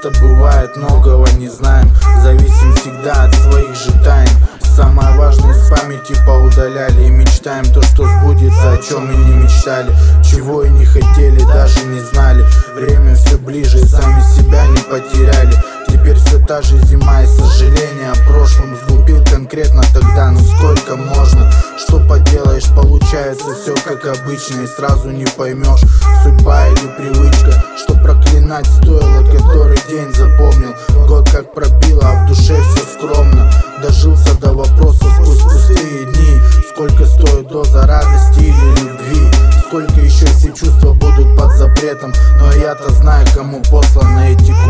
часто бывает, многого не знаем. Зависим всегда от своих же тайн. Самое важное с памяти поудаляли. И мечтаем то, что сбудется, о чем и не мечтали. Чего и не хотели, даже не знали. Время все ближе, сами себя не потеряли. Теперь все та же зима и сожаление о прошлом. Сглупил конкретно тогда, ну сколько можно? Что поделаешь, получается все как обычно. И сразу не поймешь, судьба или привычка. Что проклинать стоило, который день запомнил. Год как пробило, а в душе все скромно. Дожился до вопроса сквозь пустые дни. Сколько стоит доза радости или любви? Сколько еще все чувства будут под запретом? Но я-то знаю, кому посланы эти